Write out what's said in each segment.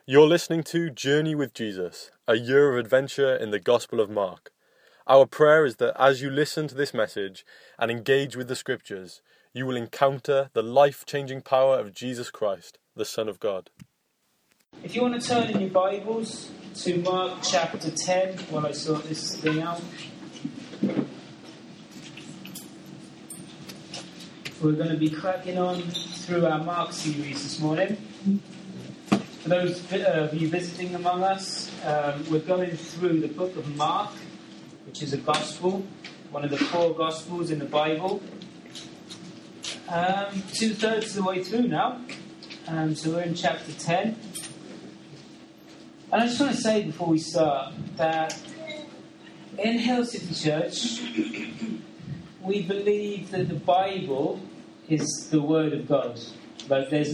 You're listening to Journey with Jesus, a year of adventure in the Gospel of Mark. Our prayer is that as you listen to this message and engage with the Scriptures, you will encounter the life-changing power of Jesus Christ, the Son of God. If you want to turn in your Bibles to Mark chapter 10, while I sort this thing out. We're going to be cracking on through our Mark series this morning. For those of you visiting among us, we're going through the book of Mark, which is a gospel, one of the 4 gospels in the Bible. 2/3 of the way through now, so we're in chapter 10. And I just want to say before we start that in Hill City Church, we believe that the Bible is the Word of God. Like there's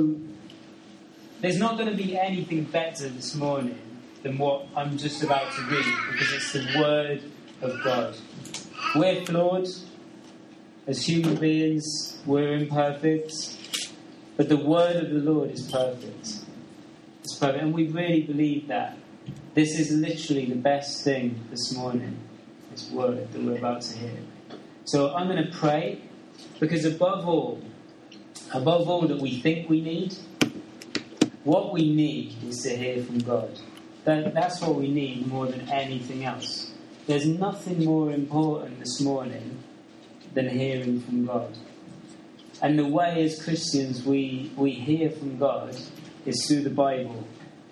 not going to be anything better this morning than what I'm just about to read, because it's the Word of God. We're flawed. As human beings, we're imperfect. But the Word of the Lord is perfect. It's perfect. And we really believe that. This is literally the best thing this morning, this Word that we're about to hear. So I'm going to pray, because above all that we think we need, what we need is to hear from God. That's what we need more than anything else. There's nothing more important this morning than hearing from God. And the way as Christians we hear from God is through the Bible.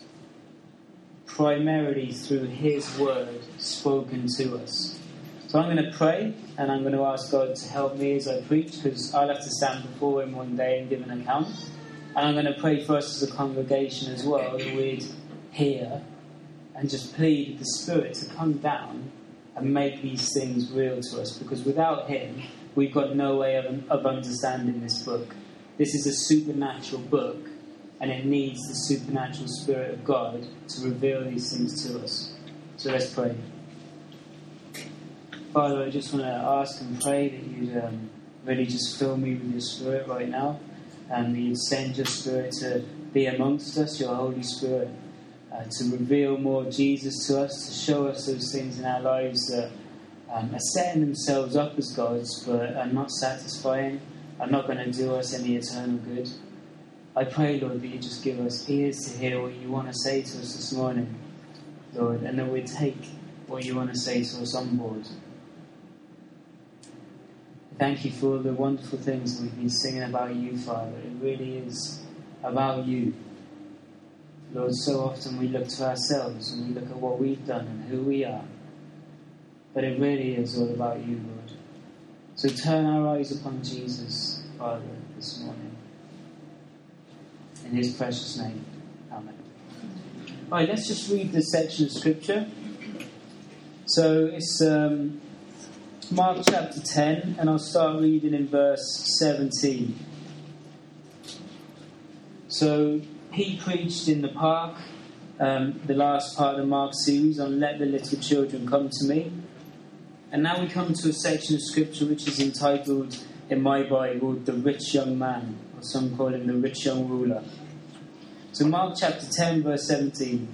Primarily through His Word spoken to us. So I'm going to pray, and I'm going to ask God to help me as I preach, because I'll have to stand before Him one day and give an account. And I'm going to pray for us as a congregation as well, that we'd hear and just plead with the Spirit to come down and make these things real to us. Because without Him, we've got no way of understanding this book. This is a supernatural book, and it needs the supernatural Spirit of God to reveal these things to us. So let's pray. Father, I just want to ask and pray that you'd really just fill me with your Spirit right now, and that you'd send your Spirit to be amongst us, your Holy Spirit, to reveal more Jesus to us, to show us those things in our lives that are setting themselves up as gods, but are not satisfying, are not going to do us any eternal good. I pray, Lord, that you just give us ears to hear what you want to say to us this morning, Lord, and that we take what you want to say to us on board. Thank you for the wonderful things that we've been singing about you, Father. It really is about you. Lord, so often we look to ourselves and we look at what we've done and who we are. But it really is all about you, Lord. So turn our eyes upon Jesus, Father, this morning. In His precious name. Amen. Alright, let's just read this section of Scripture. So it's Mark chapter 10, and I'll start reading in verse 17. So he preached in the park, the last part of the Mark series on Let the Little Children Come to Me. And now we come to a section of Scripture which is entitled, in my Bible, The Rich Young Man, or some call him the Rich Young Ruler. So Mark chapter 10, verse 17.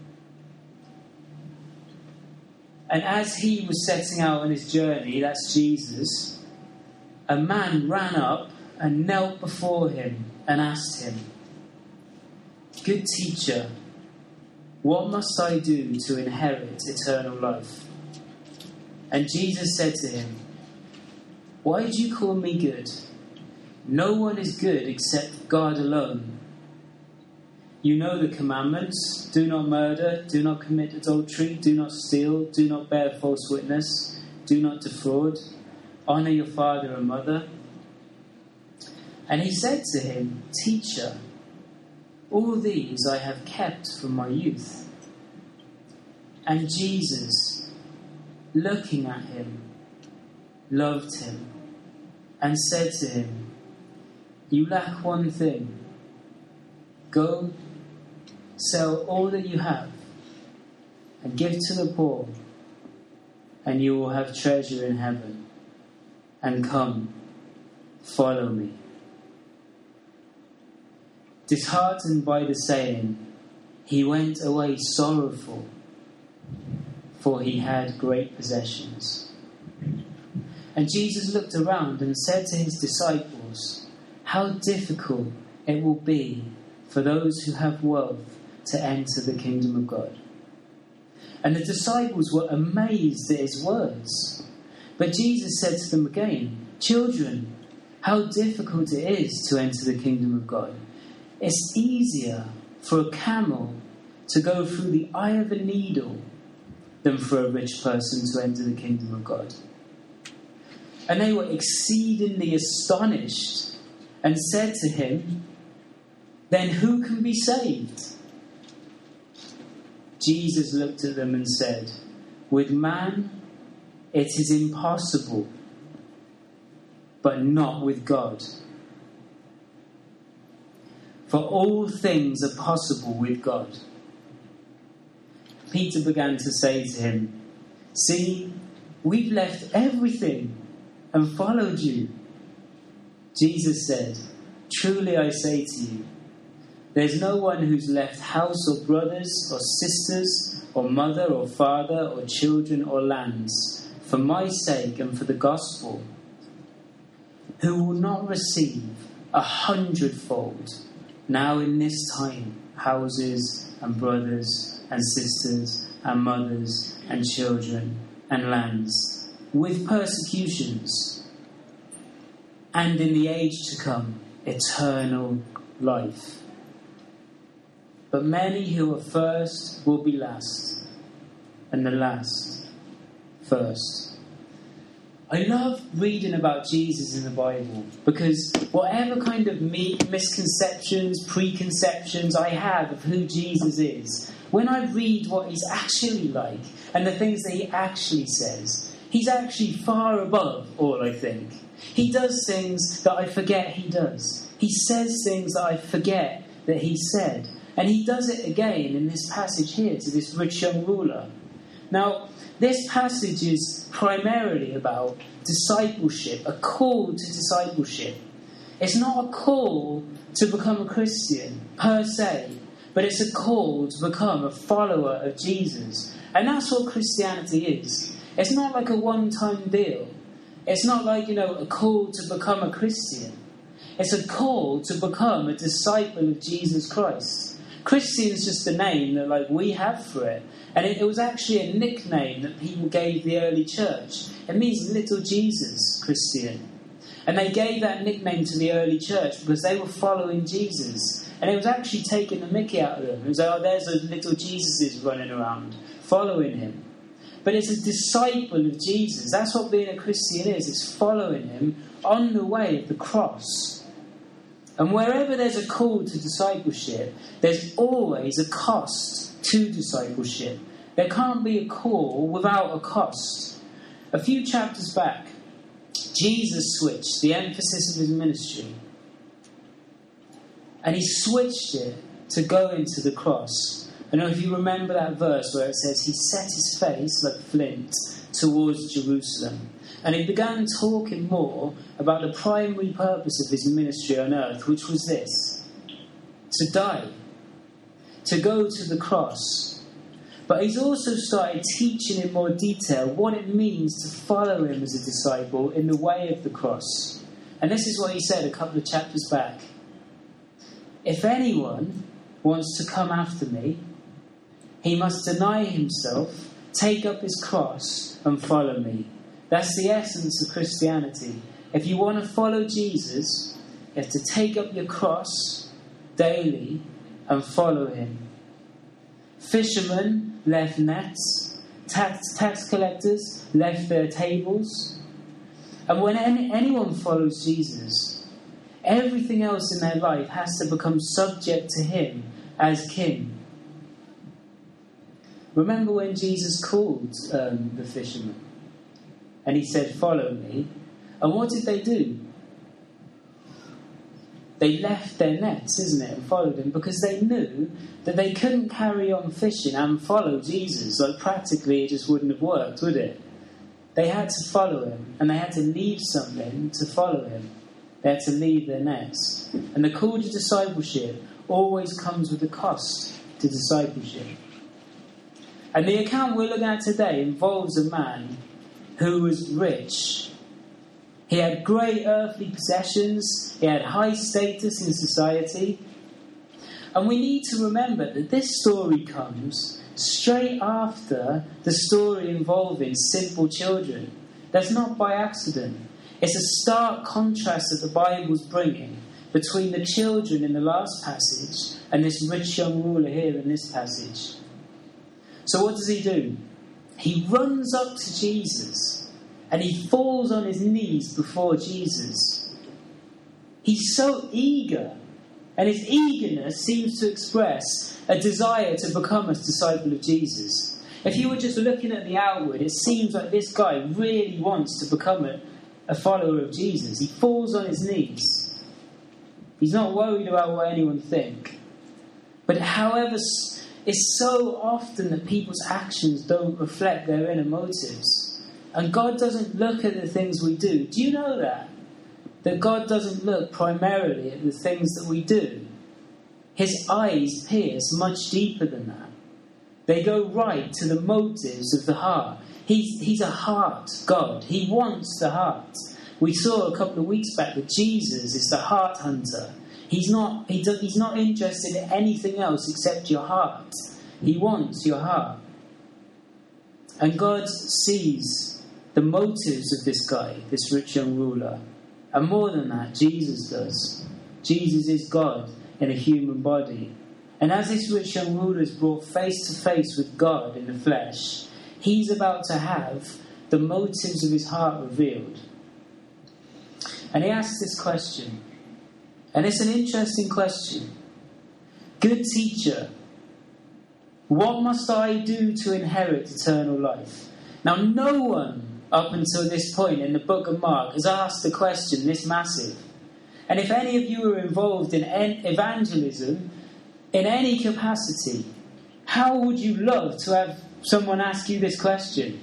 And as he was setting out on his journey, that's Jesus, a man ran up and knelt before him and asked him, "Good teacher, what must I do to inherit eternal life?" And Jesus said to him, "Why do you call me good? No one is good except God alone. You know the commandments: do not murder, do not commit adultery, do not steal, do not bear false witness, do not defraud, honor your father and mother." And he said to him, "Teacher, all these I have kept from my youth." And Jesus, looking at him, loved him and said to him, "You lack one thing. Go, sell all that you have and give to the poor, and you will have treasure in heaven. And come, follow me." Disheartened by the saying, he went away sorrowful, for he had great possessions. And Jesus looked around and said to his disciples, how difficult it will be for those who have wealth to enter the kingdom of God. And the disciples were amazed at his words. But Jesus said to them again, children, how difficult it is to enter the kingdom of God. It's easier for a camel to go through the eye of a needle than for a rich person to enter the kingdom of God. And they were exceedingly astonished and said to him, then who can be saved? Jesus looked at them and said, with man it is impossible, but not with God. For all things are possible with God. Peter began to say to him, see, we've left everything and followed you. Jesus said, truly I say to you, there's no one who's left house or brothers or sisters or mother or father or children or lands for my sake and for the gospel, who will not receive 100-fold now in this time houses and brothers and sisters and mothers and children and lands with persecutions, and in the age to come eternal life. But many who are first will be last, and the last first. I love reading about Jesus in the Bible because whatever kind of misconceptions, preconceptions I have of who Jesus is, when I read what he's actually like and the things that he actually says, he's actually far above all I think. He does things that I forget he does. He says things that I forget that he said. And he does it again in this passage here to this rich young ruler. Now, this passage is primarily about discipleship, a call to discipleship. It's not a call to become a Christian per se, but it's a call to become a follower of Jesus. And that's what Christianity is. It's not like a one-time deal. It's not like, a call to become a Christian. It's a call to become a disciple of Jesus Christ. Christian is just a name that we have for it. And it was actually a nickname that people gave the early church. It means little Jesus, Christian. And they gave that nickname to the early church because they were following Jesus. And it was actually taking the mickey out of them. It was like, there's those little Jesuses running around, following him. But it's a disciple of Jesus. That's what being a Christian is. It's following him on the way of the cross. And wherever there's a call to discipleship, there's always a cost to discipleship. There can't be a call without a cost. A few chapters back, Jesus switched the emphasis of his ministry. And he switched it to go into the cross. I don't know if you remember that verse where it says, he set his face like flint towards Jerusalem. And he began talking more about the primary purpose of his ministry on earth, which was this: to die, to go to the cross. But he's also started teaching in more detail what it means to follow him as a disciple in the way of the cross. And this is what he said a couple of chapters back. If anyone wants to come after me, he must deny himself, take up his cross, and follow me. That's the essence of Christianity. If you want to follow Jesus, you have to take up your cross daily and follow him. Fishermen left nets. Tax collectors left their tables. And when anyone follows Jesus, everything else in their life has to become subject to him as king. Remember when Jesus called the fishermen? And he said, follow me. And what did they do? They left their nets, isn't it, and followed him because they knew that they couldn't carry on fishing and follow Jesus. Practically it just wouldn't have worked, would it? They had to follow him, and they had to leave something to follow him. They had to leave their nets. And the call to discipleship always comes with a cost. to discipleship. And the account we're looking at today involves a man who was rich. He had great earthly possessions. He had high status in society. And we need to remember that this story comes straight after the story involving simple children. That's not by accident. It's a stark contrast that the Bible's bringing between the children in the last passage and this rich young ruler here in this passage. So what does he do? He runs up to Jesus and he falls on his knees before Jesus. He's so eager, and his eagerness seems to express a desire to become a disciple of Jesus. If you were just looking at the outward, it seems like this guy really wants to become a follower of Jesus. He falls on his knees. He's not worried about what anyone think. But however, it's so often that people's actions don't reflect their inner motives. And God doesn't look at the things we do. Do you know that? That God doesn't look primarily at the things that we do. His eyes pierce much deeper than that. They go right to the motives of the heart. He's a heart God. He wants the heart. We saw a couple of weeks back that Jesus is the heart hunter. He's not interested in anything else except your heart. He wants your heart. And God sees the motives of this guy, this rich young ruler. And more than that, Jesus does. Jesus is God in a human body. And as this rich young ruler is brought face to face with God in the flesh, he's about to have the motives of his heart revealed. And he asks this question. And it's an interesting question. Good teacher, what must I do to inherit eternal life? Now, no one up until this point in the book of Mark has asked a question this massive. And if any of you are involved in evangelism in any capacity, how would you love to have someone ask you this question?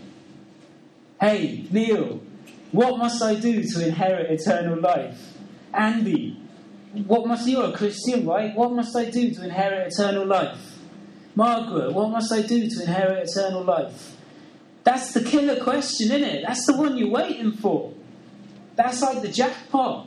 Hey, Neil, what must I do to inherit eternal life? Andy, you're a Christian, right? What must I do to inherit eternal life? Margaret, what must I do to inherit eternal life? That's the killer question, isn't it? That's the one you're waiting for. That's like the jackpot.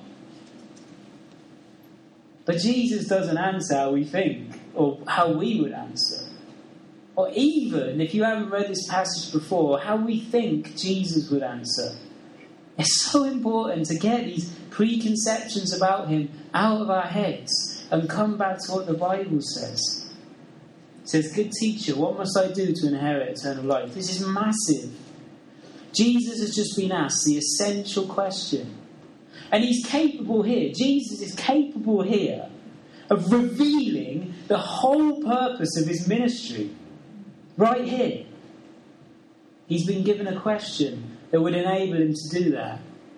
But Jesus doesn't answer how we think, or how we would answer. Or even, if you haven't read this passage before, how we think Jesus would answer. It's so important to get these preconceptions about him out of our heads and come back to what the Bible says. It says, good teacher, what must I do to inherit eternal life? This is massive. Jesus has just been asked the essential question. And he's capable here, Jesus is capable here, of revealing the whole purpose of his ministry. Right here. He's been given a question that would enable him to do that.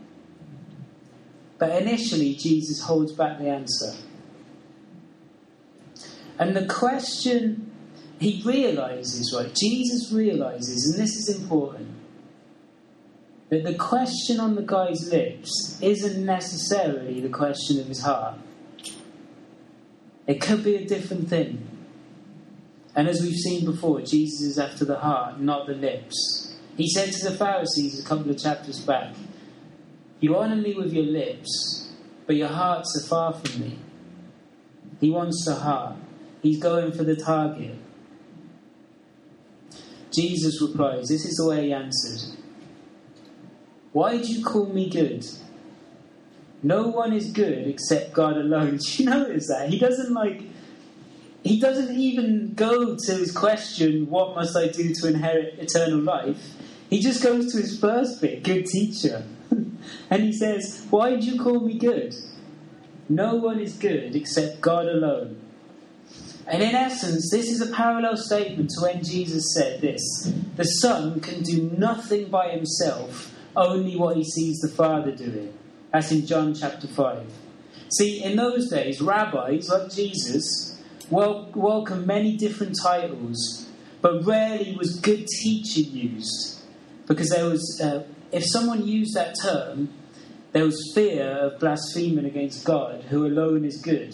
But initially, Jesus holds back the answer. And the question, he realises, right? Jesus realises, and this is important, that the question on the guy's lips isn't necessarily the question of his heart. It could be a different thing. And as we've seen before, Jesus is after the heart, not the lips. He said to the Pharisees a couple of chapters back, you honour me with your lips, but your hearts are far from me. He wants the heart. He's going for the target. Jesus replies, this is the way he answered. Why do you call me good? No one is good except God alone. Do you notice that? He doesn't even go to his question, what must I do to inherit eternal life? He just goes to his first bit, good teacher. And he says, why do you call me good? No one is good except God alone. And in essence, this is a parallel statement to when Jesus said this. The Son can do nothing by himself, only what he sees the Father doing. That's in John chapter 5. See, in those days, rabbis like Jesus welcomed many different titles, but rarely was good teacher used. Because there was, if someone used that term, there was fear of blaspheming against God, who alone is good.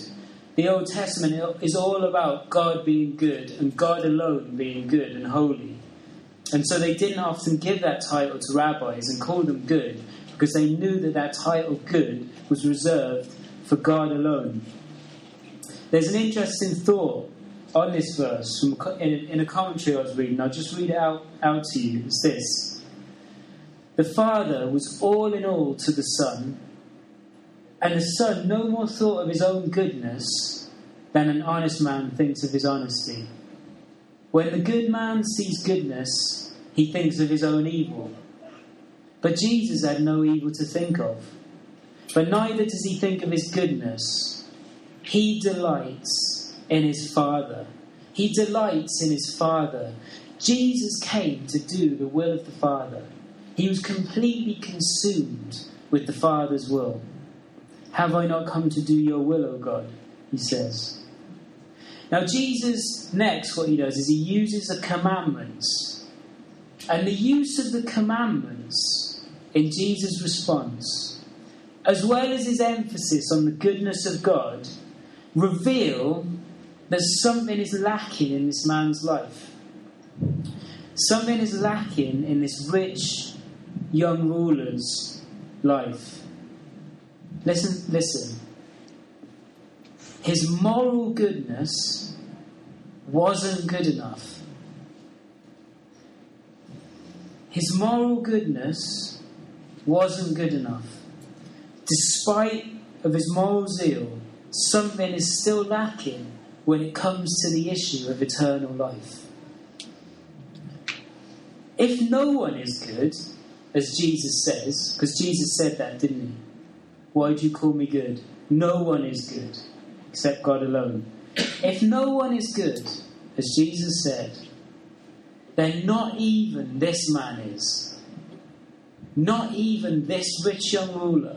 the Old Testament is all about God being good and God alone being good and holy. And so they didn't often give that title to rabbis and call them good, because they knew that that title good was reserved for God alone. There's an interesting thought on this verse in a commentary I was reading. I'll just read it out to you. It's this: the Father was all in all to the Son, and the Son no more thought of his own goodness than an honest man thinks of his honesty. When the good man sees goodness, he thinks of his own evil. But Jesus had no evil to think of. But neither does he think of his goodness. He delights in his Father. He delights in his Father. Jesus came to do the will of the Father. He was completely consumed with the Father's will. Have I not come to do your will, O God? He says. Now Jesus, next what he does is he uses the commandments. And the use of the commandments in Jesus' response, as well as his emphasis on the goodness of God, reveal that something is lacking in this man's life. Something is lacking in this rich young ruler's life. Listen. His moral goodness wasn't good enough. His moral goodness wasn't good enough. Despite of his moral zeal, something is still lacking when it comes to the issue of eternal life. If no one is good, as Jesus says, because Jesus said that, didn't he? Why do you call me good? No one is good, except God alone. If no one is good, as Jesus said, then not even this man is. Not even this rich young ruler.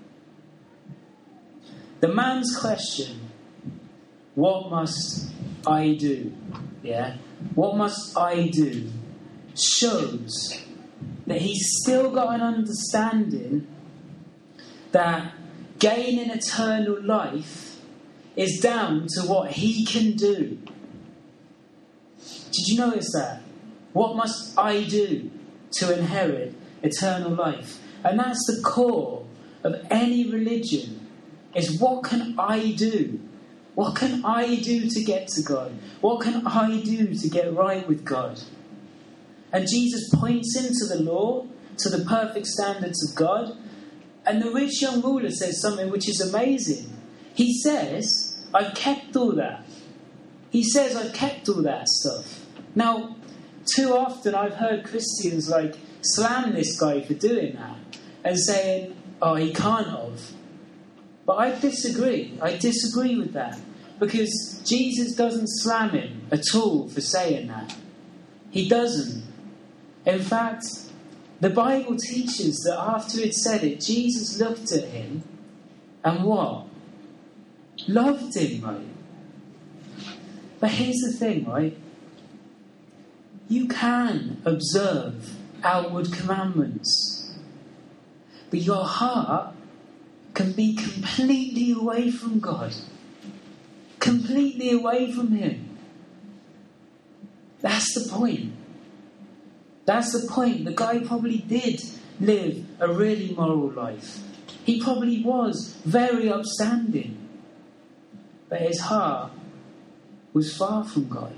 The man's question, what must I do? Yeah? What must I do? Shows that he's still got an understanding that gaining eternal life is down to what he can do. Did you notice that? What must I do to inherit eternal life? And that's the core of any religion, is what can I do? What can I do to get to God? What can I do to get right with God? And Jesus points him to the law, to the perfect standards of God. And the rich young ruler says something which is amazing. He says, I've kept all that. He says, I've kept all that stuff. Now, too often I've heard Christians slam this guy for doing that and saying, oh, he can't have. But I disagree. I disagree with that. Because Jesus doesn't slam him at all for saying that. He doesn't. In fact, the Bible teaches that after he'd said it, Jesus looked at him and what? Loved him, right? But here's the thing, right? You can observe outward commandments, but your heart can be completely away from God. Completely away from him. That's the point. That's the point. The guy probably did live a really moral life. He probably was very upstanding. But his heart was far from God.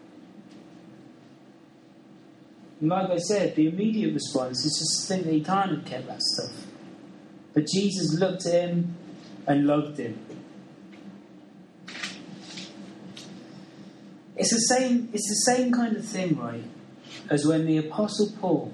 And like I said, the immediate response is just to think that he can't have kept that stuff. But Jesus looked at him and loved him. It's the same kind of thing, right, as when the Apostle Paul,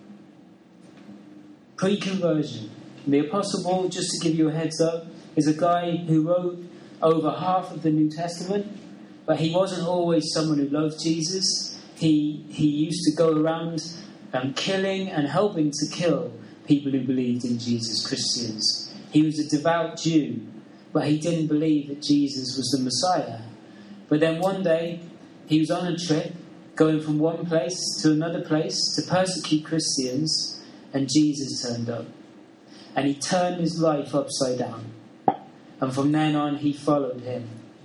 pre-conversion, the Apostle Paul, just to give you a heads up, is a guy who wrote over half of the New Testament, but he wasn't always someone who loved Jesus. He used to go around killing and helping to kill people who believed in Jesus, Christians. He was a devout Jew, but he didn't believe that Jesus was the Messiah. But then one day, he was on a trip, going from one place to another place to persecute Christians, and Jesus turned up. And he turned his life upside down. And from then on, he followed him.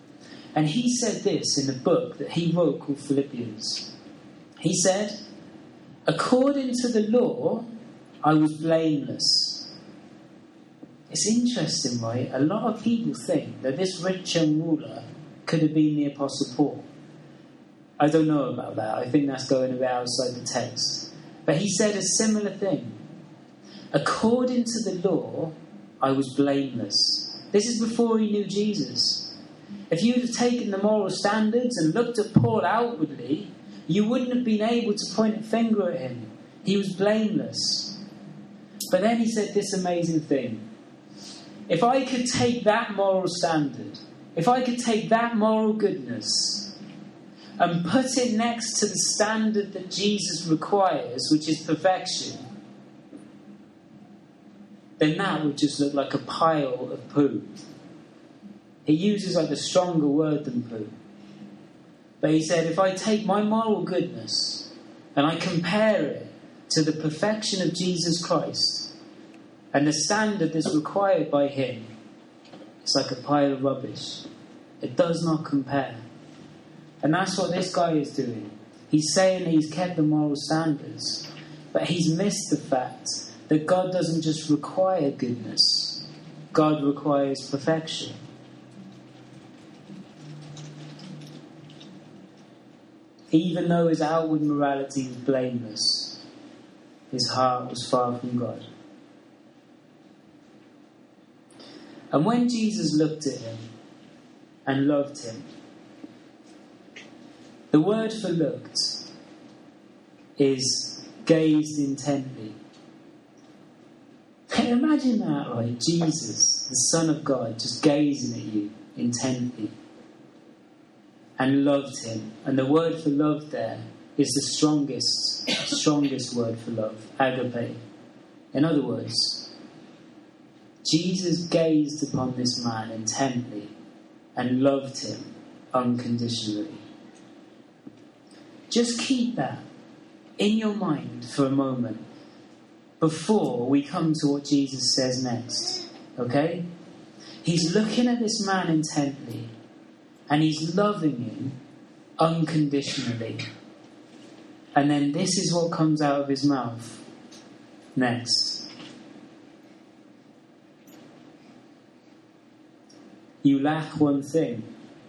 And he said this in the book that he wrote called Philippians. He said, according to the law, I was blameless. It's interesting, right? A lot of people think that this rich young ruler could have been the Apostle Paul. I don't know about that. I think that's going a bit outside the text. But he said a similar thing. According to the law, I was blameless. This is before he knew Jesus. If you'd have taken the moral standards and looked at Paul outwardly, you wouldn't have been able to point a finger at him. He was blameless. But then he said this amazing thing. If I could take that moral standard, if I could take that moral goodness and put it next to the standard that Jesus requires, which is perfection, then that would just look like a pile of poo. He uses like a stronger word than poo. But he said, if I take my moral goodness and I compare it to the perfection of Jesus Christ and the standard that's required by him, it's like a pile of rubbish. It does not compare. And that's what this guy is doing. He's saying that he's kept the moral standards, but he's missed the fact that God doesn't just require goodness. God requires perfection. Even though his outward morality was blameless, his heart was far from God. And when Jesus looked at him and loved him, the word for looked is gazed intently. Imagine that, right? Jesus, the Son of God, just gazing at you intently and loved him. And the word for love there is the strongest word for love, agape. In other words, Jesus gazed upon this man intently and loved him unconditionally. Just keep that in your mind for a moment before we come to what Jesus says next. Okay? He's looking at this man intently and he's loving him unconditionally. And then this is what comes out of his mouth next. You lack one thing.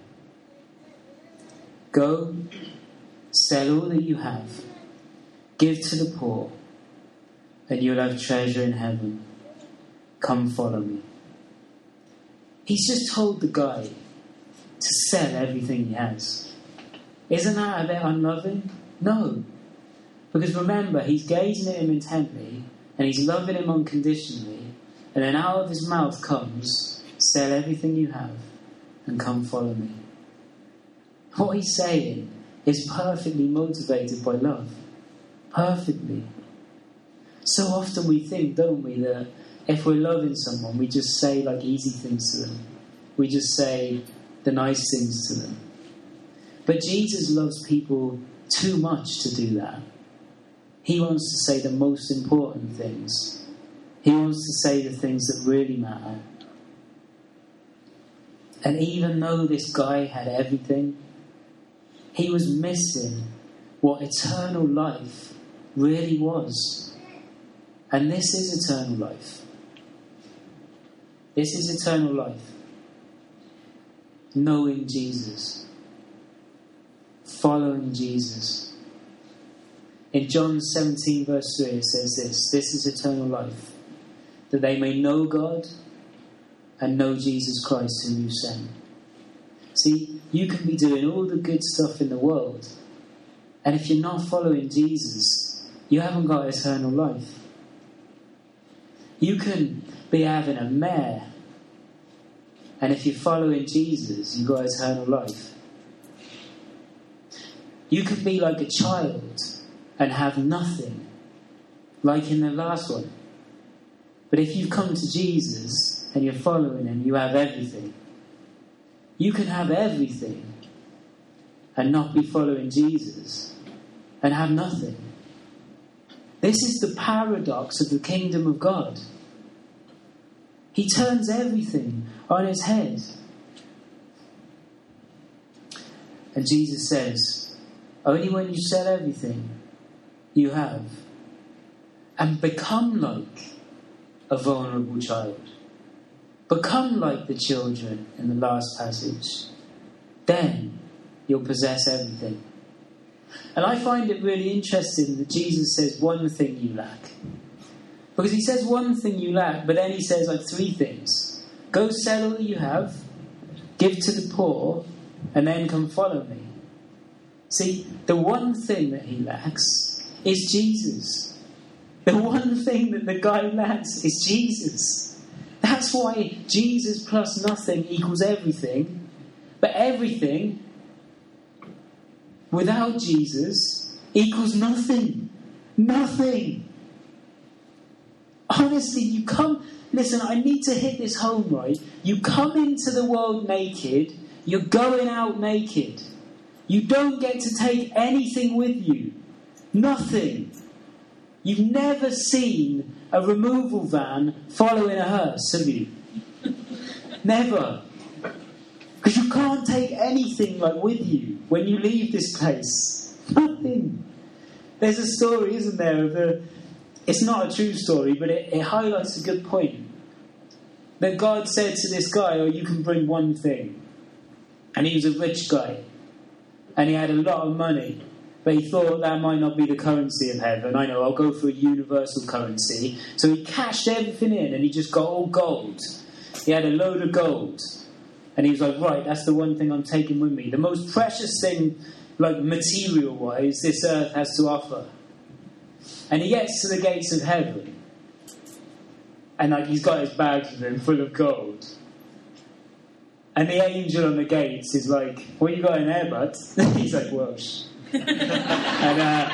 Go, sell all that you have, give to the poor, and you'll have treasure in heaven. Come follow me. He's just told the guy to sell everything he has. Isn't that a bit unloving? No. Because remember, he's gazing at him intently, and he's loving him unconditionally, and then out of his mouth comes, sell everything you have, and come follow me. What he's saying is perfectly motivated by love. Perfectly. So often we think, don't we, that if we're loving someone, we just say like easy things to them. We just say the nice things to them. But Jesus loves people too much to do that. He wants to say the most important things. He wants to say the things that really matter. And even though this guy had everything, he was missing what eternal life really was. And this is eternal life. This is eternal life. Knowing Jesus. Following Jesus. In John 17 verse 3 it says this. This is eternal life. That they may know God and know Jesus Christ whom you sent. See, you can be doing all the good stuff in the world, and if you're not following Jesus, you haven't got eternal life. You can be having a mare, and if you're following Jesus, you've got eternal life. You can be like a child and have nothing, like in the last one. But if you come to Jesus and you're following him, you have everything. You can have everything and not be following Jesus and have nothing. This is the paradox of the kingdom of God. He turns everything on its head. And Jesus says, only when you sell everything you have and become like a vulnerable child, become like the children in the last passage, then you'll possess everything. And I find it really interesting that Jesus says one thing you lack. Because he says one thing you lack, but then he says like three things. Go sell all you have, give to the poor, and then come follow me. See, the one thing that he lacks is Jesus. The one thing that the guy lacks is Jesus. That's why Jesus plus nothing equals everything. But everything without Jesus equals nothing. Nothing. Honestly, you come... Listen, I need to hit this home, right? You come into the world naked, you're going out naked. You don't get to take anything with you. Nothing. You've never seen a removal van following a hearse, have you? Never. Because you can't take anything like with you when you leave this place. Nothing. There's a story, isn't there, of the... It's not a true story, but it highlights a good point. That God said to this guy, you can bring one thing. And he was a rich guy. And he had a lot of money. But he thought that might not be the currency of heaven. I know, I'll go for a universal currency. So he cashed everything in and he just got all gold. He had a load of gold. And he was like, right, that's the one thing I'm taking with me. The most precious thing, like material-wise, this earth has to offer. And he gets to the gates of heaven. And like he's got his bags with him full of gold. And the angel on the gates is like, what you got in there, bud? He's like, Welsh. And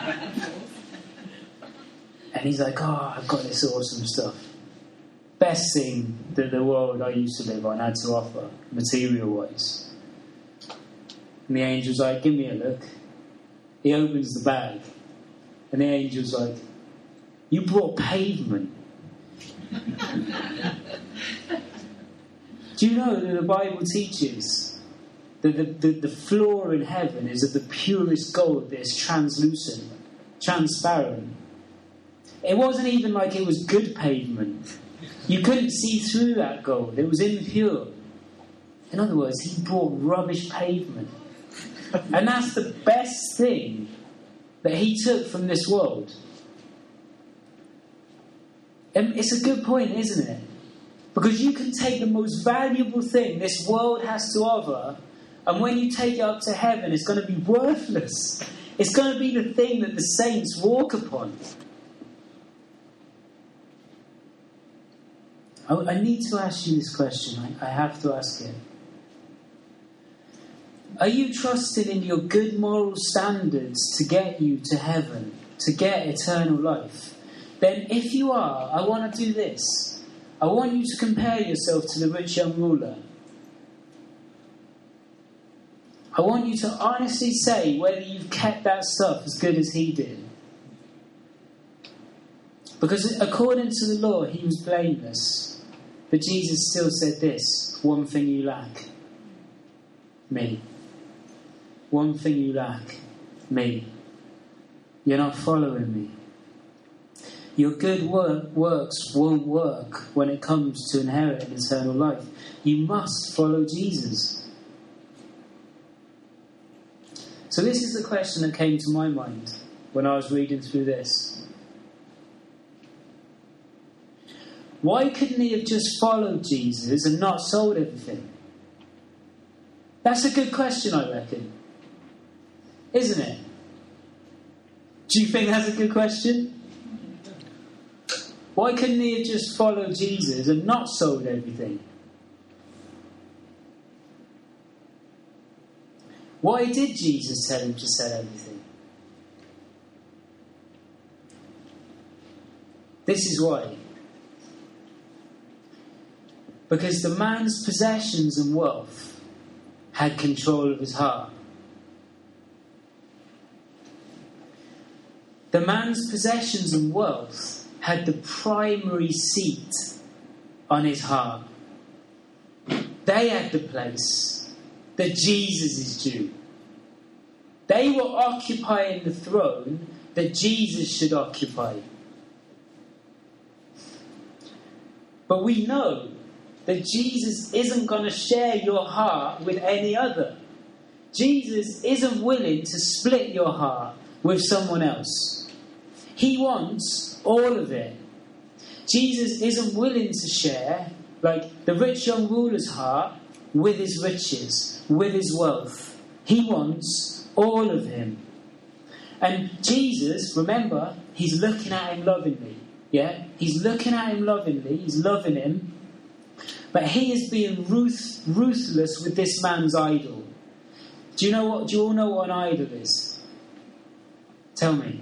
he's like, I've got this awesome stuff. Best thing that the world I used to live on had to offer, material-wise. And the angel's like, give me a look. He opens the bag. And the angel's like, you brought pavement. Do you know that the Bible teaches that the floor in heaven is of the purest gold that is translucent, transparent? It wasn't even like it was good pavement. You couldn't see through that gold. It was impure. In other words, he brought rubbish pavement. And that's the best thing that he took from this world. And it's a good point, isn't it? Because you can take the most valuable thing this world has to offer, and when you take it up to heaven, it's going to be worthless. It's going to be the thing that the saints walk upon. I need to ask you this question. I have to ask it. Are you trusting in your good moral standards to get you to heaven, to get eternal life? Then if you are, I want to do this. I want you to compare yourself to the rich young ruler. I want you to honestly say whether you've kept that stuff as good as he did. Because according to the law, he was blameless. But Jesus still said this, one thing you lack, me. One thing you lack, me. You're not following me. Your good works won't work when it comes to inheriting eternal life. You must follow Jesus. So this is the question that came to my mind when I was reading through this. Why couldn't he have just followed Jesus and not sold everything? That's a good question, I reckon. Isn't it? Do you think that's a good question? Why couldn't he have just followed Jesus and not sold everything? Why did Jesus tell him to sell everything? This is why. Because the man's possessions and wealth had control of his heart. The man's possessions and wealth had the primary seat on his heart. They had the place that Jesus is due. They were occupying the throne that Jesus should occupy. But we know that Jesus isn't going to share your heart with any other. Jesus isn't willing to split your heart with someone else. He wants all of it. Jesus isn't willing to share, like the rich young ruler's heart, with his riches, with his wealth. He wants all of him. And Jesus, remember, he's looking at him lovingly. Yeah? He's looking at him lovingly. He's loving him. But he is being ruthless with this man's idol. Do you all know what an idol is? Tell me.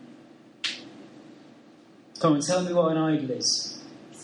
Come on, tell me what an idol is.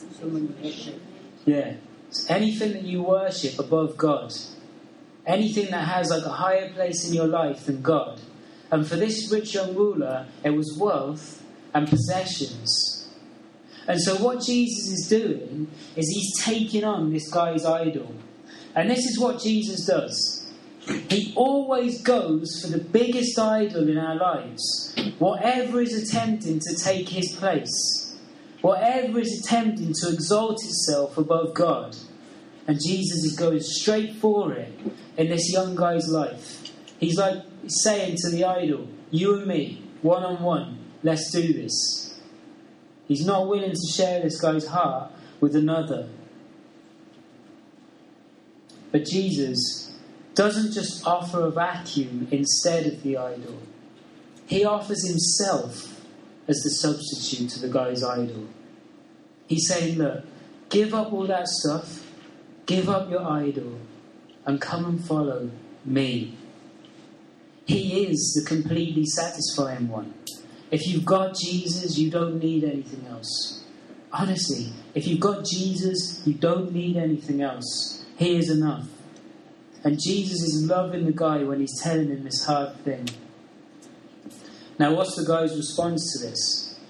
Yeah. It's anything that you worship above God. Anything that has like a higher place in your life than God. And for this rich young ruler, it was wealth and possessions. And so what Jesus is doing is he's taking on this guy's idol. And this is what Jesus does. He always goes for the biggest idol in our lives. Whatever is attempting to take his place. Whatever is attempting to exalt itself above God. And Jesus is going straight for it in this young guy's life. He's like saying to the idol, you and me, one-on-one, let's do this. He's not willing to share this guy's heart with another. But Jesus doesn't just offer a vacuum instead of the idol. He offers himself as the substitute to the guy's idol. He's saying, look, give up all that stuff, give up your idol, and come and follow me. He is the completely satisfying one. If you've got Jesus, you don't need anything else. Honestly, if you've got Jesus, you don't need anything else. He is enough. And Jesus is loving the guy when he's telling him this hard thing. Now, what's the guy's response to this?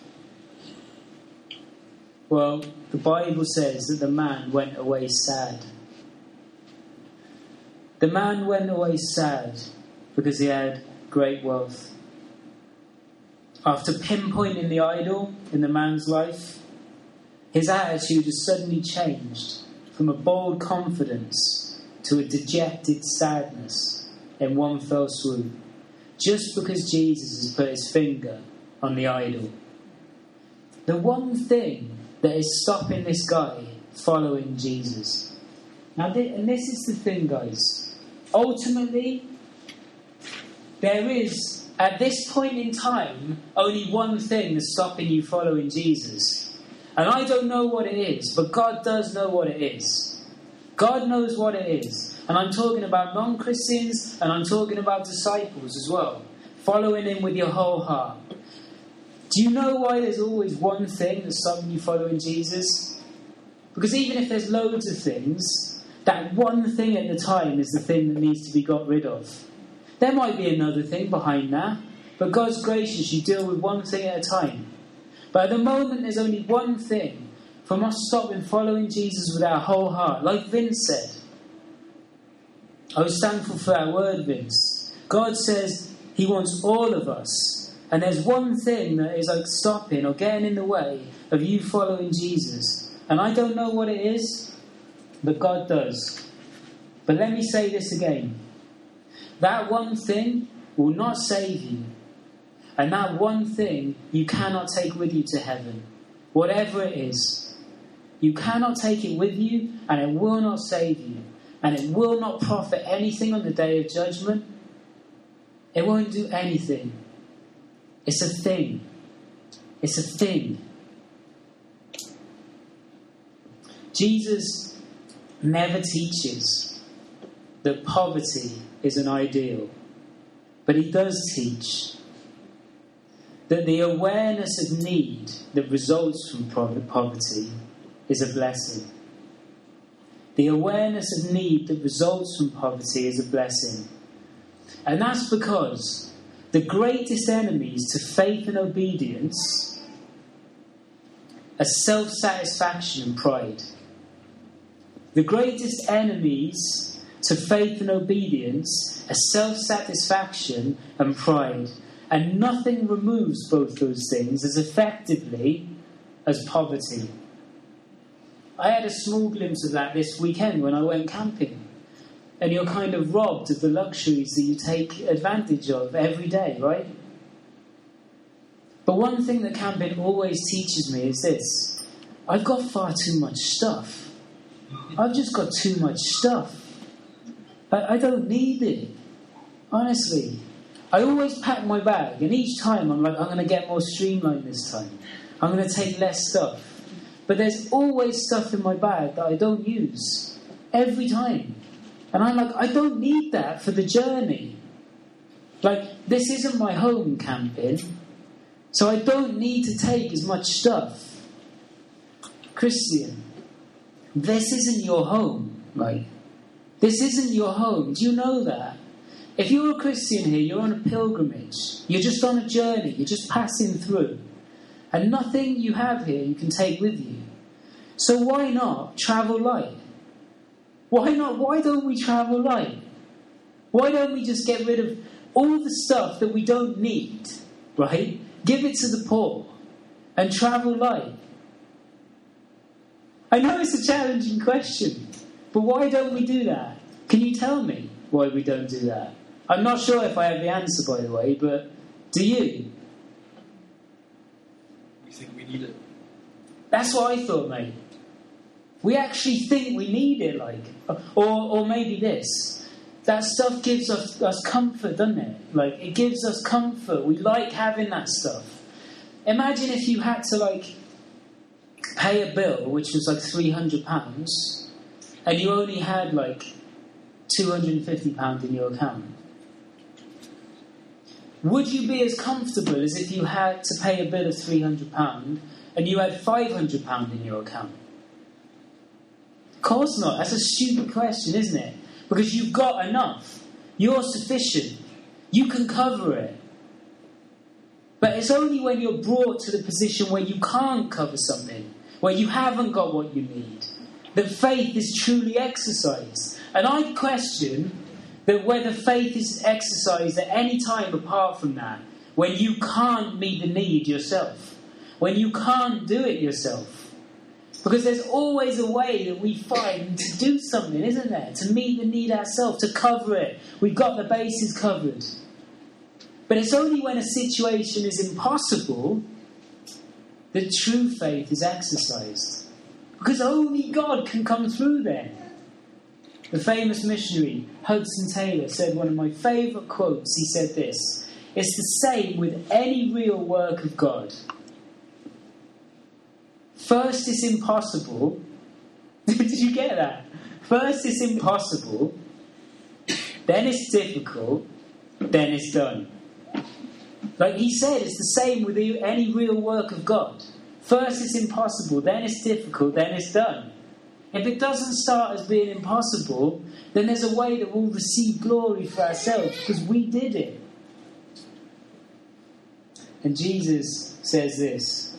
Well, the Bible says that the man went away sad. The man went away sad because he had great wealth. After pinpointing the idol in the man's life, his attitude has suddenly changed from a bold confidence to a dejected sadness in one fell swoop, just because Jesus has put his finger on the idol. The one thing that is stopping this guy following Jesus. Now, and this is the thing, guys. Ultimately, there is, at this point in time, only one thing that's stopping you following Jesus. And I don't know what it is, but God does know what it is. God knows what it is. And I'm talking about non-Christians, and I'm talking about disciples as well. Following him with your whole heart. Do you know why there's always one thing that's stopping you following Jesus? Because even if there's loads of things, that one thing at the time is the thing that needs to be got rid of. There might be another thing behind that, but God's gracious, you deal with one thing at a time. But at the moment, there's only one thing from us stopping following Jesus with our whole heart. Like Vince said. I was thankful for that word, Vince. God says he wants all of us. And there's one thing that is like stopping or getting in the way of you following Jesus. And I don't know what it is, but God does. But let me say this again. That one thing will not save you. And that one thing you cannot take with you to heaven. Whatever it is. You cannot take it with you, and it will not save you. And it will not profit anything on the day of judgment. It won't do anything. It's a thing. It's a thing. Jesus never teaches that poverty is an ideal. But he does teach that the awareness of need that results from poverty is a blessing. The awareness of need that results from poverty is a blessing. And that's because the greatest enemies to faith and obedience are self-satisfaction and pride. The greatest enemies to faith and obedience, a self-satisfaction and pride. And nothing removes both those things as effectively as poverty. I had a small glimpse of that this weekend when I went camping. And you're kind of robbed of the luxuries that you take advantage of every day, right? But one thing that camping always teaches me is this. I've got far too much stuff. I've just got too much stuff. I don't need it. Honestly. I always pack my bag, and each time I'm like, I'm going to get more streamlined this time. I'm going to take less stuff. But there's always stuff in my bag that I don't use. Every time. And I'm like, I don't need that for the journey. Like, this isn't my home camping, so I don't need to take as much stuff. Christian, this isn't your home, right? This isn't your home. Do you know that? If you're a Christian here, you're on a pilgrimage. You're just on a journey. You're just passing through. And nothing you have here you can take with you. So why not travel light? Why not? Why don't we travel light? Why don't we just get rid of all the stuff that we don't need, right? Give it to the poor and travel light. I know it's a challenging question, but why don't we do that? Can you tell me why we don't do that? I'm not sure if I have the answer, by the way, but do you? We think we need it. That's what I thought, mate. We actually think we need it, like. Or maybe this. That stuff gives us comfort, doesn't it? Like, it gives us comfort. We like having that stuff. Imagine if you had to, like, pay a bill, which was like £300, and you only had, like, £250 in your account. Would you be as comfortable as if you had to pay a bill of £300 and you had £500 in your account? Of course not. That's a stupid question, isn't it? Because you've got enough. You're sufficient. You can cover it. But it's only when you're brought to the position where you can't cover something, where you haven't got what you need, that faith is truly exercised. And I question that whether faith is exercised at any time apart from that, when you can't meet the need yourself, when you can't do it yourself. Because there's always a way that we find to do something, isn't there? To meet the need ourselves, to cover it. We've got the bases covered. But it's only when a situation is impossible that true faith is exercised. Because only God can come through then. The famous missionary Hudson Taylor said one of my favourite quotes. He said this: "It's the same with any real work of God. First it's impossible." Did you get that? First it's impossible, then it's difficult, then it's done. Like he said, it's the same with any real work of God. First it's impossible, then it's difficult, then it's done. If it doesn't start as being impossible, then there's a way that we'll receive glory for ourselves because we did it. And Jesus says this: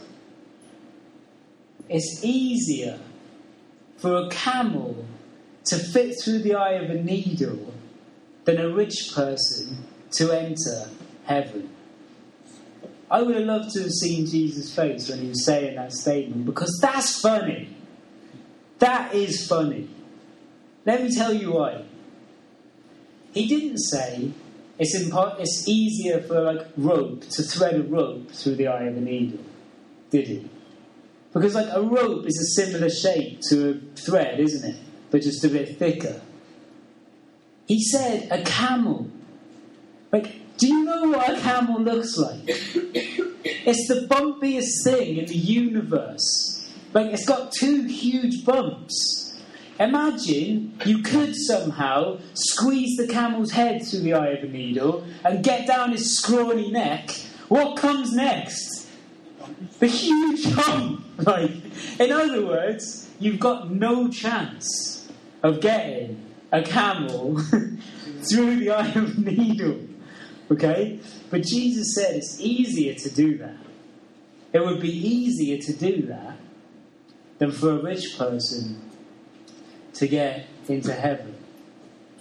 it's easier for a camel to fit through the eye of a needle than a rich person to enter heaven. I would have loved to have seen Jesus' face when he was saying that statement, because that's funny. That is funny. Let me tell you why. He didn't say it's easier for to thread a rope through the eye of a needle, did he? Because a rope is a similar shape to a thread, isn't it? But just a bit thicker. He said a camel. Do you know what a camel looks like? It's the bumpiest thing in the universe. It's got two huge bumps. Imagine you could somehow squeeze the camel's head through the eye of a needle and get down his scrawny neck. What comes next? The huge hump. In other words, you've got no chance of getting a camel through the eye of a needle. Okay? But Jesus said it's easier to do that. It would be easier to do that than for a rich person to get into heaven.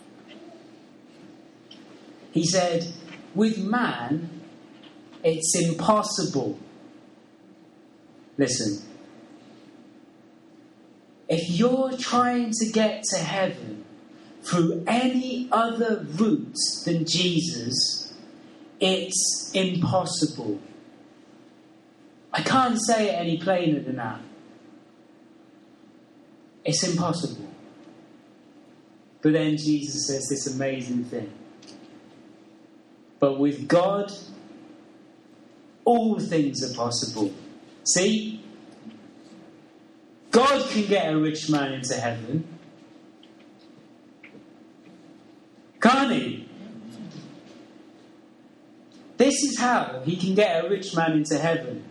He said, with man, it's impossible. Listen. If you're trying to get to heaven through any other route than Jesus, it's impossible. I can't say it any plainer than that. It's impossible. But then Jesus says this amazing thing. But with God, all things are possible. See? God can get a rich man into heaven. Can't he? This is how he can get a rich man into heaven.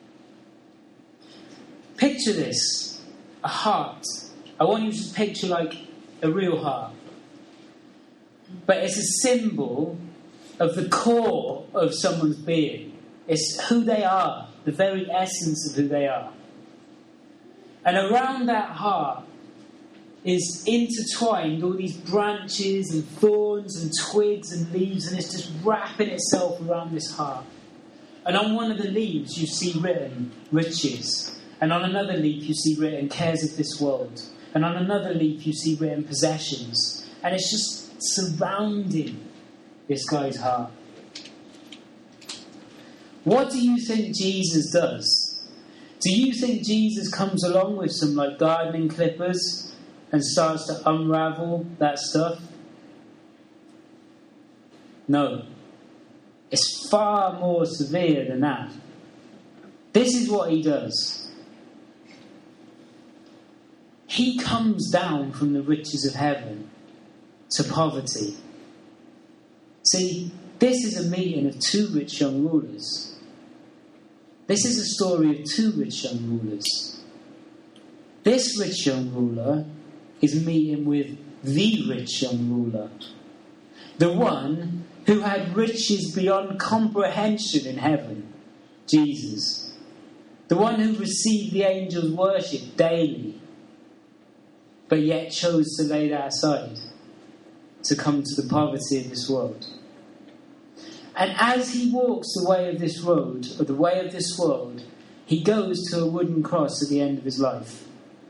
Picture this. A heart. I want you to picture like a real heart. But it's a symbol of the core of someone's being. It's who they are. The very essence of who they are. And around that heart is intertwined all these branches and thorns and twigs and leaves, and it's just wrapping itself around this heart. And on one of the leaves you see written riches, and on another leaf you see written cares of this world, and on another leaf you see written possessions, and it's just surrounding this guy's heart. What do you think Jesus does? Do you think Jesus comes along with some like gardening clippers and starts to unravel that stuff? No. It's far more severe than that. This is what he does. He comes down from the riches of heaven to poverty. See, this is a meeting of two rich young rulers. This is a story of two rich young rulers. This rich young ruler is meeting with the rich young ruler. The one who had riches beyond comprehension in heaven. Jesus. The one who received the angels' worship daily. But yet chose to lay that aside. To come to the poverty of this world. And as he walks the way of this road, or the way of this world, he goes to a wooden cross at the end of his life.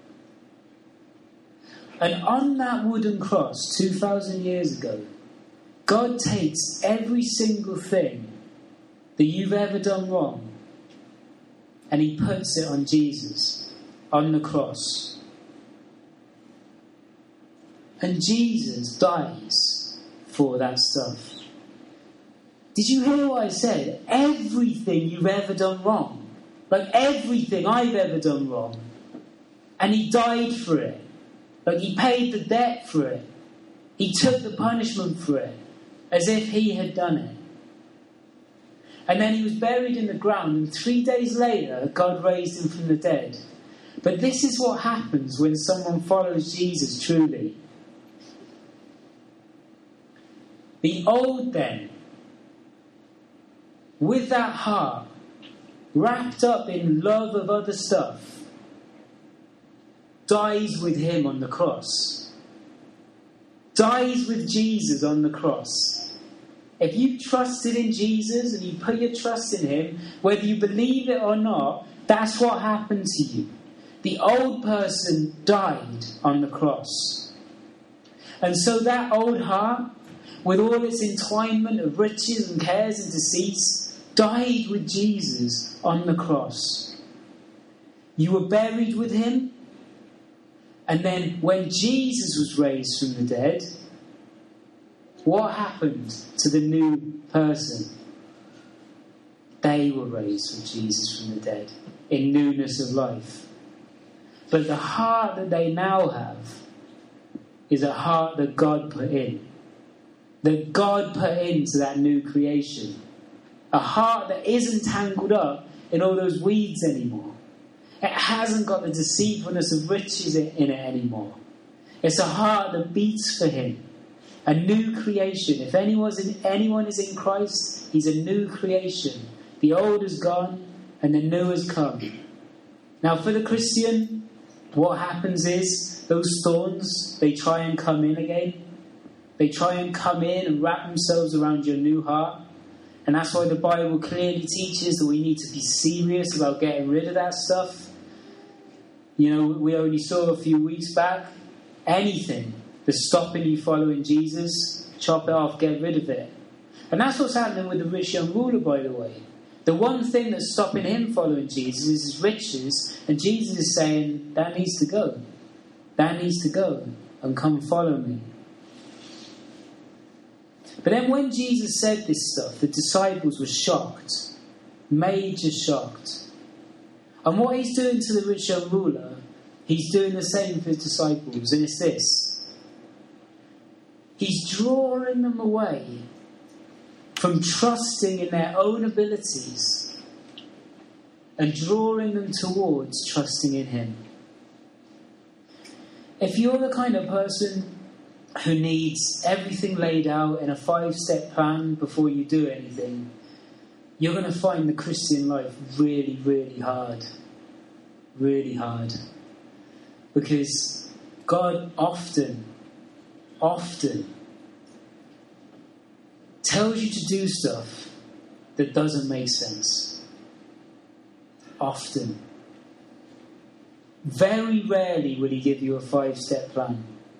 And on that wooden cross, 2,000 years ago, God takes every single thing that you've ever done wrong, and he puts it on Jesus, on the cross. And Jesus dies for that stuff. Did you hear what I said? Everything you've ever done wrong. Like everything I've ever done wrong. And he died for it. Like he paid the debt for it. He took the punishment for it. As if he had done it. And then he was buried in the ground. And 3 days later, God raised him from the dead. But this is what happens when someone follows Jesus truly. The old then, with that heart, wrapped up in love of other stuff, dies with him on the cross. Dies with Jesus on the cross. If you trusted in Jesus and you put your trust in him, whether you believe it or not, that's what happened to you. The old person died on the cross. And so that old heart, with all its entwinement of riches and cares and deceits, died with Jesus on the cross. You were buried with him. And then when Jesus was raised from the dead, what happened to the new person? They were raised with Jesus from the dead in newness of life. But the heart that they now have is a heart that God put in. That God put into that new creation. A heart that isn't tangled up in all those weeds anymore. It hasn't got the deceitfulness of riches in it anymore. It's a heart that beats for him. A new creation. If anyone is in Christ, he's a new creation. The old is gone and the new has come. Now for the Christian, what happens is those thorns, they try and come in again. They try and come in and wrap themselves around your new heart. And that's why the Bible clearly teaches that we need to be serious about getting rid of that stuff. You know, we only saw a few weeks back, anything that's stopping you following Jesus, chop it off, get rid of it. And that's what's happening with the rich young ruler, by the way. The one thing that's stopping him following Jesus is his riches, and Jesus is saying, that needs to go. That needs to go, and come follow me. But then when Jesus said this stuff, the disciples were shocked. Major shocked. And what he's doing to the rich young ruler, he's doing the same for his disciples. And it's this. He's drawing them away from trusting in their own abilities and drawing them towards trusting in him. If you're the kind of person who needs everything laid out in a 5-step plan before you do anything, you're going to find the Christian life really, really hard. Really hard. Because God often tells you to do stuff that doesn't make sense. Often. Very rarely will he give you a 5-step plan.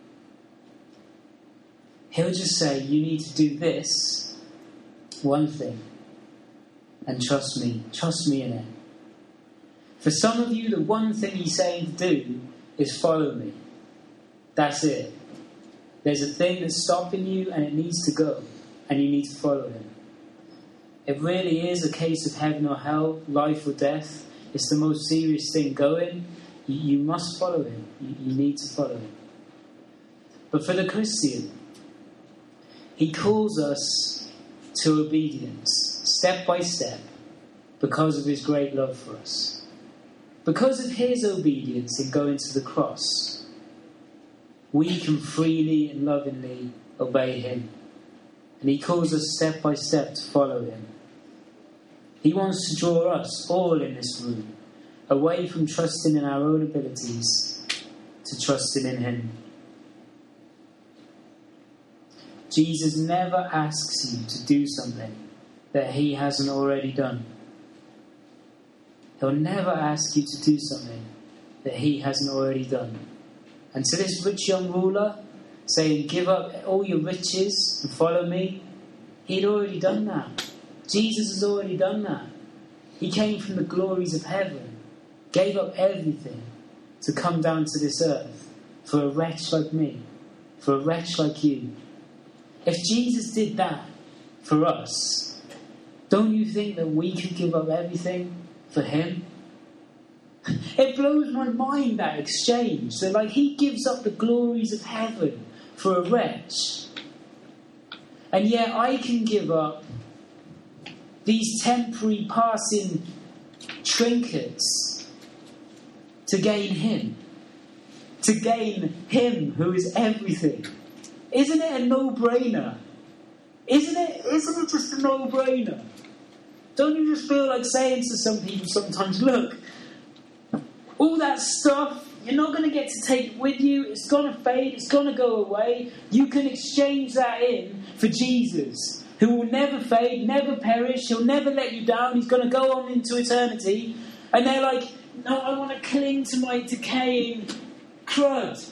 He'll just say, you need to do this, one thing, and trust me in it. For some of you, the one thing he's saying to do is follow me. That's it. There's a thing that's stopping you and it needs to go, and you need to follow him. It really is a case of heaven or hell, life or death. It's the most serious thing going. You must follow him. You need to follow him. But for the Christian, he calls us to obedience, step by step, because of his great love for us. Because of his obedience in going to the cross, we can freely and lovingly obey him. And he calls us step by step to follow him. He wants to draw us all in this room away from trusting in our own abilities to trusting in him. Jesus never asks you to do something that he hasn't already done. He'll never ask you to do something that he hasn't already done. And to this rich young ruler saying, give up all your riches and follow me, he'd already done that. Jesus has already done that. He came from the glories of heaven, gave up everything to come down to this earth for a wretch like me, for a wretch like you. If Jesus did that for us, don't you think that we could give up everything for him? It blows my mind, that exchange. So like he gives up the glories of heaven for a wretch. And yet I can give up these temporary passing trinkets to gain him. To gain him who is everything. Isn't it a no-brainer? Isn't it just a no-brainer? Don't you just feel like saying to some people sometimes, look, all that stuff, you're not going to get to take it with you. It's going to fade. It's going to go away. You can exchange that in for Jesus, who will never fade, never perish. He'll never let you down. He's going to go on into eternity. And they're like, no, I want to cling to my decaying crud.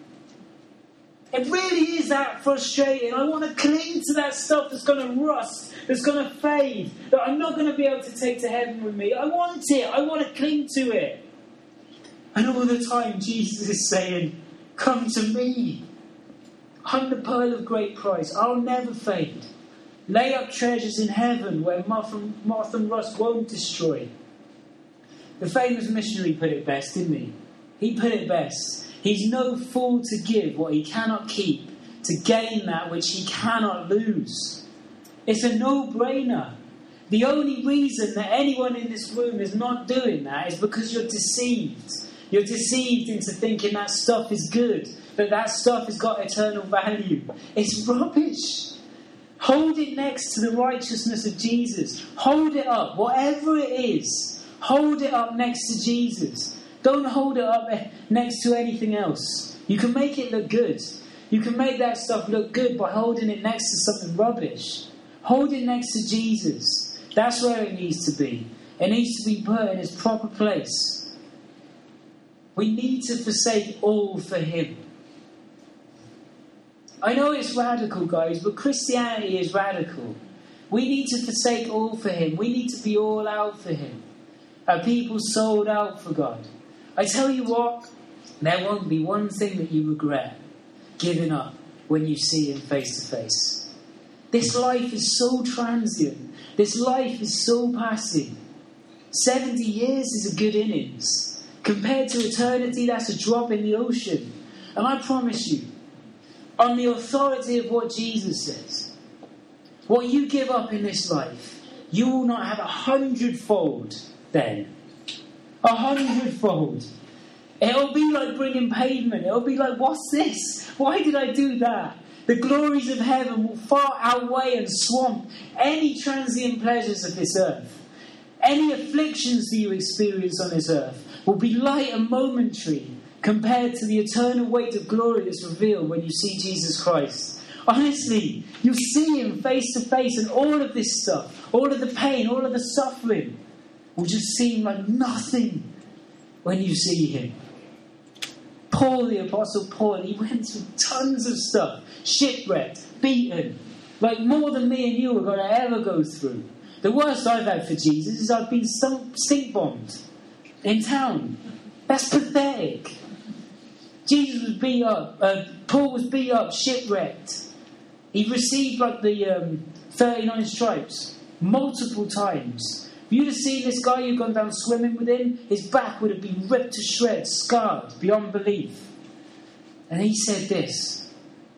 It really is that frustrating. I want to cling to that stuff that's going to rust, that's going to fade, that I'm not going to be able to take to heaven with me. I want it. I want to cling to it. And all the time Jesus is saying, come to me. I'm the pearl of great price. I'll never fade. Lay up treasures in heaven where moth and rust won't destroy. The famous missionary put it best, didn't he? He put it best. He's no fool to give what he cannot keep, to gain that which he cannot lose. It's a no-brainer. The only reason that anyone in this room is not doing that is because you're deceived. You're deceived into thinking that stuff is good, that stuff has got eternal value. It's rubbish. Hold it next to the righteousness of Jesus. Hold it up, whatever it is. Hold it up next to Jesus. Don't hold it up next to anything else. You can make it look good. You can make that stuff look good by holding it next to something rubbish. Hold it next to Jesus. That's where it needs to be. It needs to be put in its proper place. We need to forsake all for Him. I know it's radical, guys, but Christianity is radical. We need to forsake all for Him. We need to be all out for Him. Our people sold out for God. I tell you what, there won't be one thing that you regret giving up when you see Him face to face. This life is so transient. This life is so passing. 70 years is a good innings. Compared to eternity, that's a drop in the ocean. And I promise you, on the authority of what Jesus says, what you give up in this life, you will not have 100-fold then. 100-fold. It'll be like bringing pavement. It'll be like, what's this? Why did I do that? The glories of heaven will far outweigh and swamp any transient pleasures of this earth. Any afflictions that you experience on this earth will be light and momentary compared to the eternal weight of glory that's revealed when you see Jesus Christ. Honestly, you see Him face to face, and all of this stuff, all of the pain, all of the suffering will just seem like nothing when you see Him. Paul, the Apostle Paul, he went through tons of stuff. Shipwrecked, beaten. Like more than me and you are going to ever go through. The worst I've had for Jesus is I've been stink bombed in town. That's pathetic. Jesus was beat up. Paul was beat up, shipwrecked. He received like the 39 stripes multiple times. If you'd have seen this guy who'd gone down swimming with him, his back would have been ripped to shreds, scarred beyond belief. And he said this: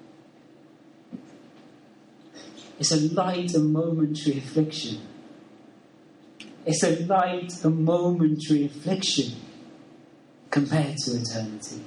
it's a light and momentary affliction. It's a light and momentary affliction compared to eternity.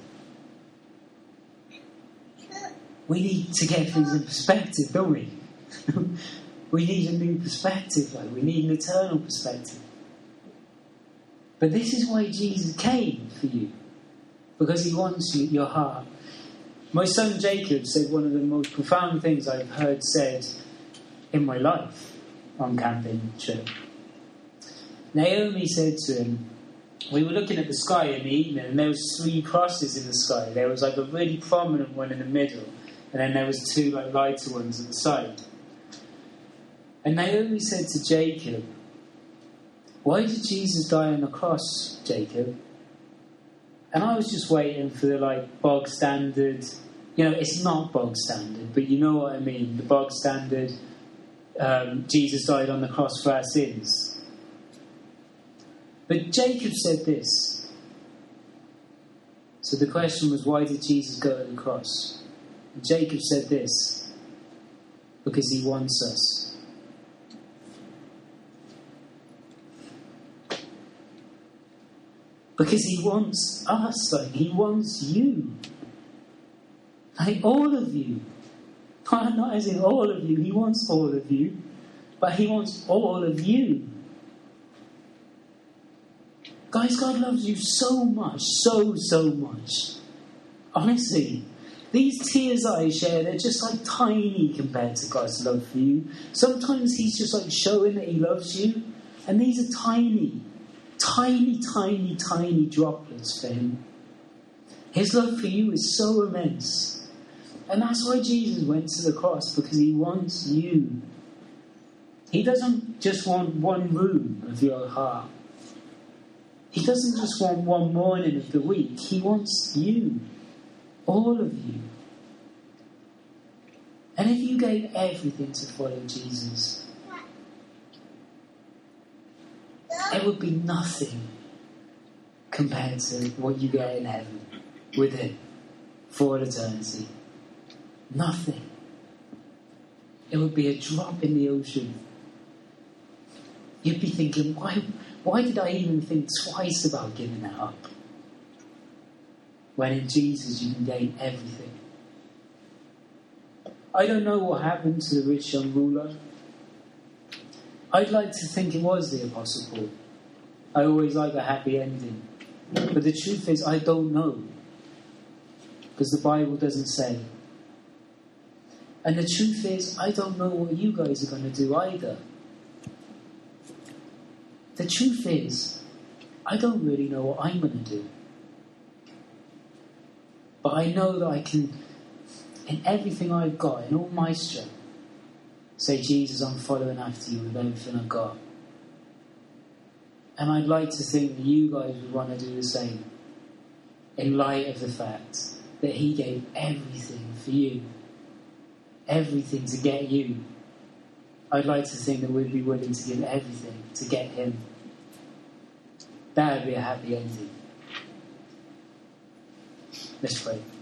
We need to get things in perspective, don't we? We need a new perspective, we need an eternal perspective. But this is why Jesus came for you. Because He wants your heart. My son Jacob said one of the most profound things I've heard said in my life on camping trip. Naomi said to him, we were looking at the sky in the evening, and there was 3 crosses in the sky. There was like a really prominent one in the middle, and then there was 2 like lighter ones at the side. And Naomi said to Jacob, why did Jesus die on the cross, Jacob? And I was just waiting for the like bog standard. You know, it's not bog standard, but you know what I mean. The bog standard, Jesus died on the cross for our sins. But Jacob said this. So the question was, why did Jesus go to the cross? And Jacob said this: because He wants us. Because He wants us, like He wants you. Like all of you. Not as in all of you, He wants all of you. But He wants all of you. Guys, God loves you so much, so much. Honestly, these tears that I share, they're just like tiny compared to God's love for you. Sometimes He's just like showing that He loves you. And these are tiny droplets for Him. His love for you is so immense. And that's why Jesus went to the cross, because He wants you. He doesn't just want one room of your heart. He doesn't just want one morning of the week. He wants you. All of you. And if you gave everything to follow Jesus, it would be nothing compared to what you get in heaven with Him for eternity. Nothing. It would be a drop in the ocean. You'd be thinking, why did I even think twice about giving that up? When in Jesus you can gain everything. I don't know what happened to the rich young ruler. I'd like to think it was the Apostle Paul. I always like a happy ending. But the truth is, I don't know. Because the Bible doesn't say. And the truth is, I don't know what you guys are going to do either. The truth is, I don't really know what I'm going to do. But I know that I can, in everything I've got, in all my strength, say, Jesus, I'm following after you with everything I've got. And I'd like to think that you guys would want to do the same, in light of the fact that he gave everything for you. Everything to get you. I'd like to think that we'd be willing to give everything to get him. That would be a happy ending. Let's pray.